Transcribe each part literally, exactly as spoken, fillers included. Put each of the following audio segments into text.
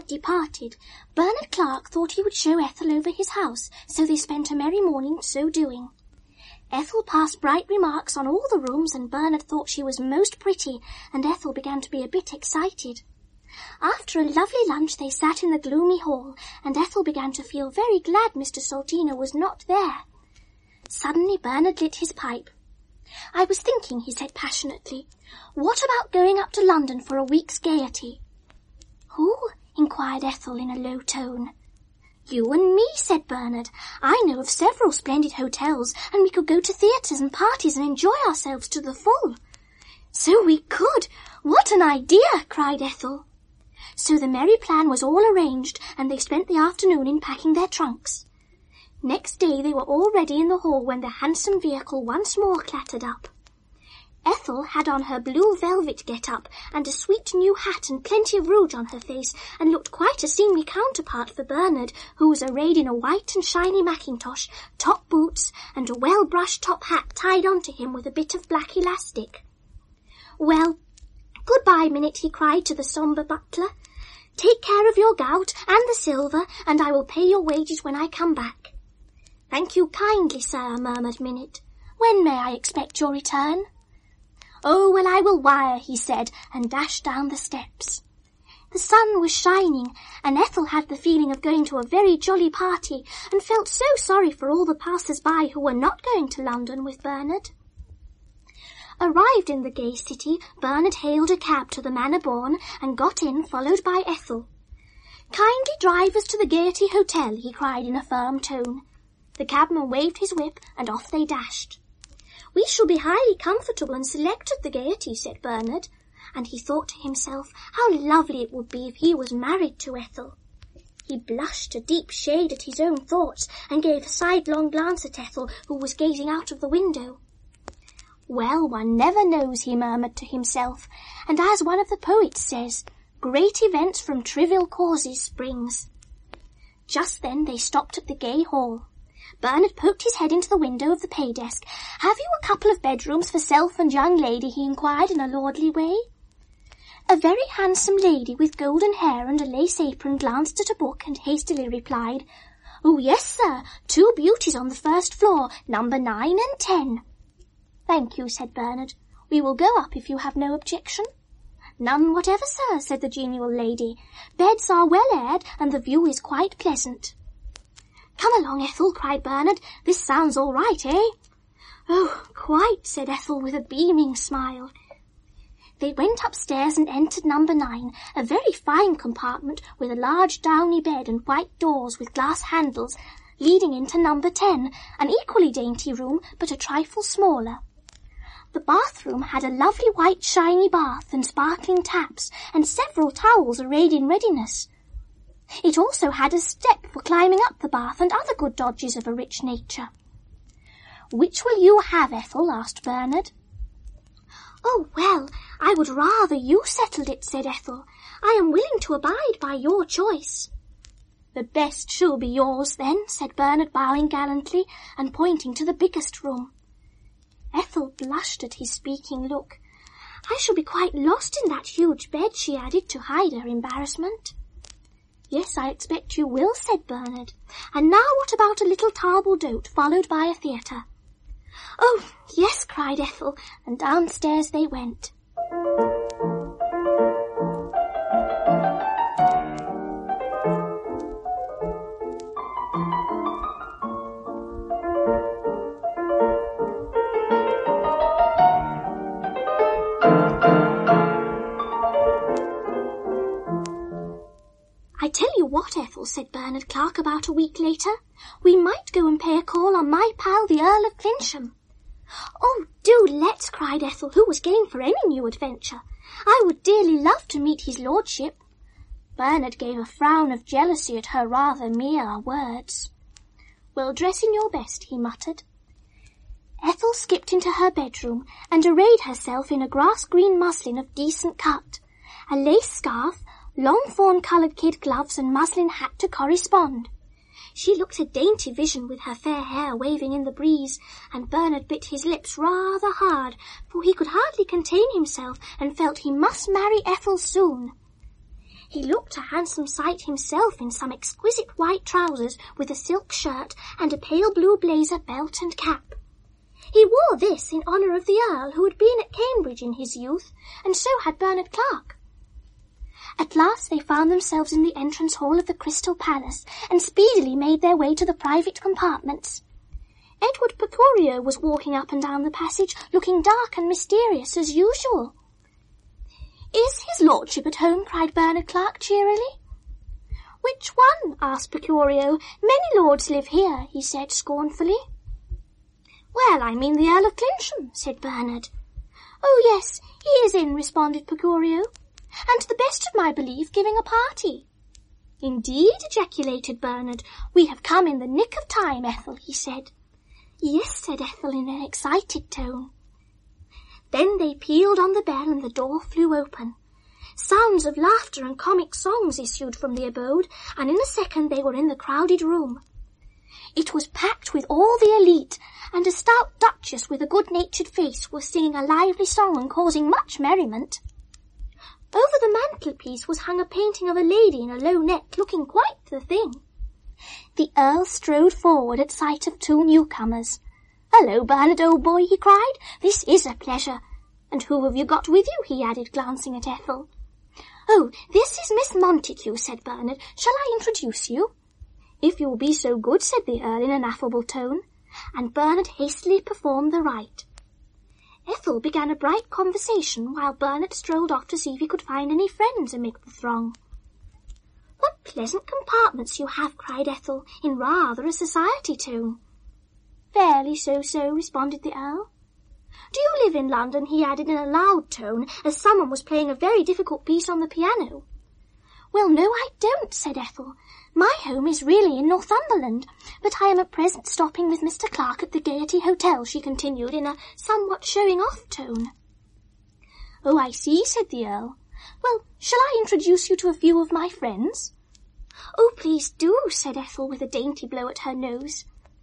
had departed, Bernard Clark thought he would show Ethel over his house, so they spent a merry morning so doing. Ethel passed bright remarks on all the rooms, and Bernard thought she was most pretty, and Ethel began to be a bit excited. After a lovely lunch they sat in the gloomy hall, and Ethel began to feel very glad Mister Saltino was not there. Suddenly Bernard lit his pipe. "I was thinking," he said passionately, "what about going up to London for a week's gaiety?" "Who?" inquired Ethel in a low tone. "You and me," said Bernard. "I know of several splendid hotels, and we could go to theatres and parties and enjoy ourselves to the full." "So we could! What an idea!" cried Ethel. So the merry plan was all arranged, and they spent the afternoon in packing their trunks. Next day they were all ready in the hall when the handsome vehicle once more clattered up. Ethel had on her blue velvet get-up and a sweet new hat and plenty of rouge on her face, and looked quite a seemly counterpart for Bernard, who was arrayed in a white and shiny mackintosh, top boots, and a well-brushed top hat tied on to him with a bit of black elastic. "Well, good-bye, Minute," he cried to the sombre butler. "Take care of your gout and the silver, and I will pay your wages when I come back." "Thank you kindly, sir," murmured Minute. "When may I expect your return?" "Oh, well, I will wire," he said, and dashed down the steps. The sun was shining, and Ethel had the feeling of going to a very jolly party, and felt so sorry for all the passers-by who were not going to London with Bernard. Arrived in the gay city, Bernard hailed a cab to the Manor Born and got in, followed by Ethel. "Kindly drive us to the Gaiety Hotel," he cried in a firm tone. The cabman waved his whip, and off they dashed. "We shall be highly comfortable and select at the Gaiety," said Bernard, and he thought to himself how lovely it would be if he was married to Ethel. He blushed a deep shade at his own thoughts, and gave a sidelong glance at Ethel, who was gazing out of the window. "Well, one never knows," he murmured to himself, and as one of the poets says, "great events from trivial causes springs." Just then they stopped at the gay hall. Bernard poked his head into the window of the pay desk. "Have you a couple of bedrooms for self and young lady?" he inquired in a lordly way. A very handsome lady with golden hair and a lace apron glanced at a book and hastily replied, "Oh, yes, sir, two beauties on the first floor, number nine and ten." "Thank you," said Bernard. "We will go up if you have no objection." "None whatever, sir," said the genial lady. "Beds are well aired, and the view is quite pleasant." "Come along, Ethel," cried Bernard. "This sounds all right, eh?" "Oh, quite," said Ethel with a beaming smile. They went upstairs and entered number nine, a very fine compartment with a large downy bed and white doors with glass handles, leading into number ten, an equally dainty room, but a trifle smaller. The bathroom had a lovely white shiny bath and sparkling taps, and several towels arrayed in readiness. It also had a step for climbing up the bath and other good dodges of a rich nature. "Which will you have, Ethel?" asked Bernard. "Oh, well, I would rather you settled it," said Ethel. "I am willing to abide by your choice." "The best shall be yours, then," said Bernard, bowing gallantly and pointing to the biggest room. Ethel blushed at his speaking look. "I shall be quite lost in that huge bed," she added to hide her embarrassment. "Yes, I expect you will," said Bernard. "And now what about a little table d'hote followed by a theatre?" "Oh, yes," cried Ethel, and downstairs they went. "I tell you what, Ethel," said Bernard Clark about a week later, "we might go and pay a call on my pal, the Earl of Clincham." "Oh, do let's," cried Ethel, who was game for any new adventure. "I would dearly love to meet his lordship." Bernard gave a frown of jealousy at her rather mere words. "Well, dress in your best," he muttered. Ethel skipped into her bedroom and arrayed herself in a grass-green muslin of decent cut, a lace scarf, long fawn-coloured kid gloves and muslin hat to correspond. She looked a dainty vision with her fair hair waving in the breeze, and Bernard bit his lips rather hard, for he could hardly contain himself and felt he must marry Ethel soon. He looked a handsome sight himself in some exquisite white trousers with a silk shirt and a pale blue blazer belt and cap. He wore this in honour of the Earl, who had been at Cambridge in his youth, and so had Bernard Clark. At last they found themselves in the entrance hall of the Crystal Palace, and speedily made their way to the private compartments. Edward Picorio was walking up and down the passage, looking dark and mysterious as usual. "Is his lordship at home?" cried Bernard Clark cheerily. "Which one?" asked Picorio. "Many lords live here," he said scornfully. "Well, I mean the Earl of Clincham," said Bernard. "Oh, yes, he is in," responded Picorio, "and to the best of my belief giving a party." "Indeed," ejaculated Bernard. "We have come in the nick of time, Ethel," he said. "Yes," said Ethel in an excited tone. Then they pealed on the bell and the door flew open. Sounds of laughter and comic songs issued from the abode, and in a second they were in the crowded room. It was packed with all the elite, and a stout duchess with a good-natured face was singing a lively song and causing much merriment. Over the mantelpiece was hung a painting of a lady in a low neck, looking quite the thing. The Earl strode forward at sight of two newcomers. "Hello, Bernard, old boy," he cried. "This is a pleasure. And who have you got with you?" he added, glancing at Ethel. "Oh, this is Miss Montague," said Bernard. "Shall I introduce you?" "If you will be so good," said the Earl in an affable tone, and Bernard hastily performed the rite. Ethel began a bright conversation while Bernard strolled off to see if he could find any friends amid the throng. "What pleasant compartments you have," cried Ethel, in rather a society tone. "Fairly so-so," responded the Earl. "Do you live in London?" he added in a loud tone, as someone was playing a very difficult piece on the piano. "Well, no, I don't," said Ethel. "My home is really in Northumberland, but I am at present stopping with Mister Clark at the Gaiety Hotel," she continued in a somewhat showing-off tone. "Oh, I see," said the Earl. "Well, shall I introduce you to a few of my friends?" "Oh, please do," said Ethel with a dainty blow at her nose.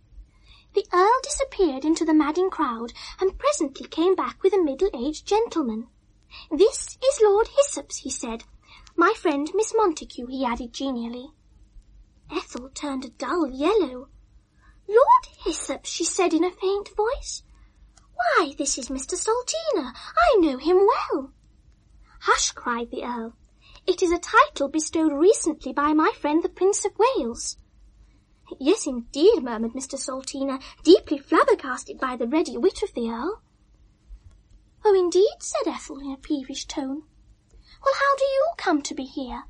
The Earl disappeared into the madding crowd, and presently came back with a middle-aged gentleman. "This is Lord Hyssops," he said. "My friend Miss Montague," he added genially. Ethel turned a dull yellow. "Lord Hyssops," she said in a faint voice. "Why, this is Mister Salteena. I know him well." "Hush," cried the Earl. "It is a title bestowed recently by my friend the Prince of Wales." "Yes, indeed," murmured Mister Salteena, deeply flabbergasted by the ready wit of the Earl. "Oh, indeed," said Ethel in a peevish tone. "Well, how do you come to be here?"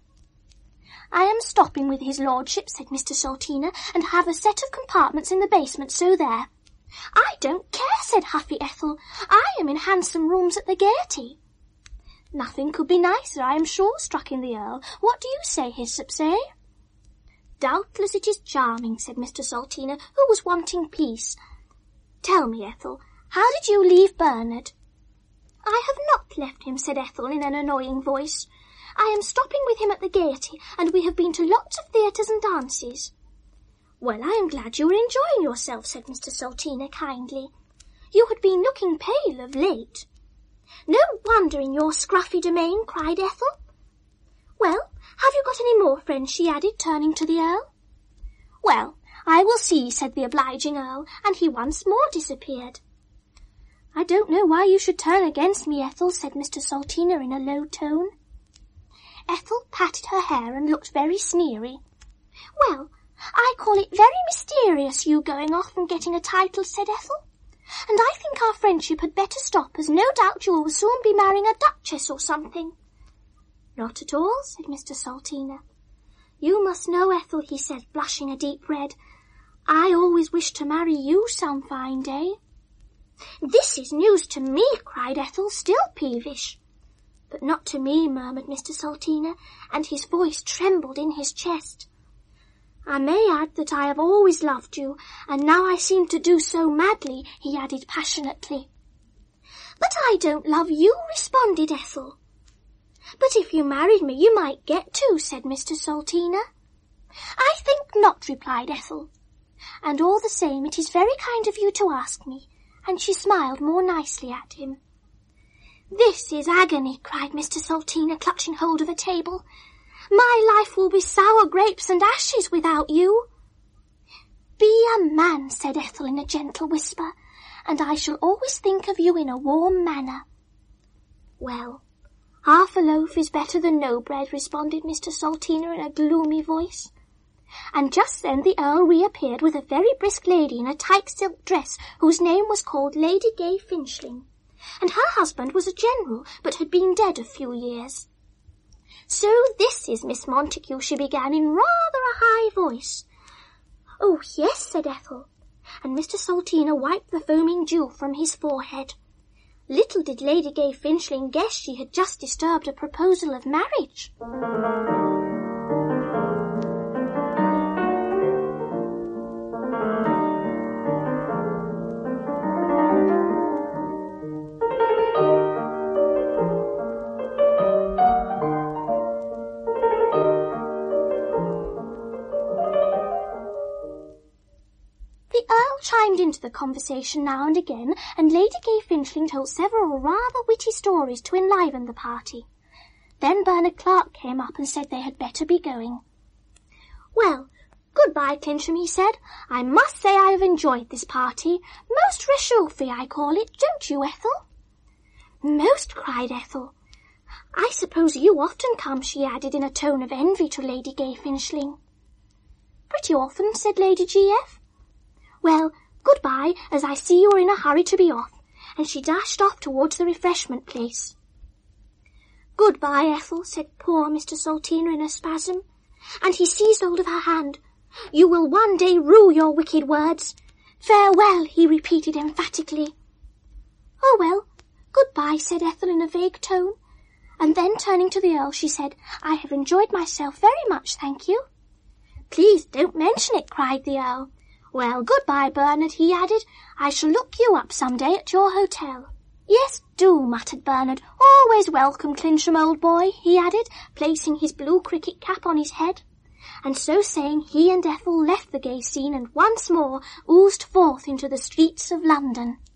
"I am stopping with his lordship," said Mister Salteena, "and have a set of compartments in the basement, so there." "I don't care," said huffy Ethel. "I am in handsome rooms at the Gaiety." "Nothing could be nicer, I am sure," struck in the Earl. "What do you say, Hyssops, eh?" "Doubtless it is charming," said Mister Salteena, who was wanting peace. "Tell me, Ethel, how did you leave Bernard?" "I have not left him," said Ethel in an annoying voice. "I am stopping with him at the Gaiety, and we have been to lots of theatres and dances." "Well, I am glad you were enjoying yourself," said Mister Salteena kindly. "You had been looking pale of late." "No wonder in your scruffy domain," cried Ethel. "Well, have you got any more friends?" she added, turning to the Earl. "Well, I will see," said the obliging Earl, and he once more disappeared. "I don't know why you should turn against me, Ethel," said Mister Salteena in a low tone. Ethel patted her hair and looked very sneery. "Well, I call it very mysterious, you going off and getting a title," said Ethel. "And I think our friendship had better stop, as no doubt you will soon be marrying a duchess or something." "Not at all," said Mister Salteena. "You must know, Ethel," he said, blushing a deep red, "I always wish to marry you some fine day." "This is news to me," cried Ethel, still peevish. "But not to me," murmured Mister Salteena, and his voice trembled in his chest. "I may add that I have always loved you, and now I seem to do so madly," he added passionately. "But I don't love you," responded Ethel. "But if you married me, you might get to," said Mister Salteena. "I think not," replied Ethel. "And all the same, it is very kind of you to ask me," and she smiled more nicely at him. "This is agony," cried Mister Salteena, clutching hold of a table. My life will be sour grapes and ashes without you. Be a man, said Ethel in a gentle whisper, and I shall always think of you in a warm manner. Well, half a loaf is better than no bread, responded Mister Salteena in a gloomy voice. And just then the Earl reappeared with a very brisk lady in a tight silk dress whose name was called Lady Gay Finchling, and her husband was a general but had been dead a few years. So this is Miss Montague, she began in rather a high voice. Oh, yes, said Ethel, and Mister Salteena wiped the foaming dew from his forehead. Little did Lady Gay Finchling guess she had just disturbed a proposal of marriage. Chimed into the conversation now and again, and Lady Gay Finchling told several rather witty stories to enliven the party. Then Bernard Clark came up and said they had better be going. Well, good-bye, Clincham, he said. I must say I have enjoyed this party. Most réchauffé, I call it, don't you, Ethel? Most, cried Ethel. I suppose you often come, she added in a tone of envy to Lady Gay Finchling. Pretty often, said Lady G F. Well, good-bye, as I see you are in a hurry to be off, and she dashed off towards the refreshment place. Good-bye, Ethel, said poor Mister Salteena in a spasm, and he seized hold of her hand. You will one day rue your wicked words. Farewell, he repeated emphatically. Oh, well, good-bye, said Ethel in a vague tone, and then turning to the Earl she said, I have enjoyed myself very much, thank you. Please don't mention it, cried the Earl. Well, good-bye, Bernard, he added. I shall look you up some day at your hotel. Yes, do, muttered Bernard. Always welcome, Clincham, old boy, he added, placing his blue cricket cap on his head. And so saying, he and Ethel left the gay scene and once more oozed forth into the streets of London.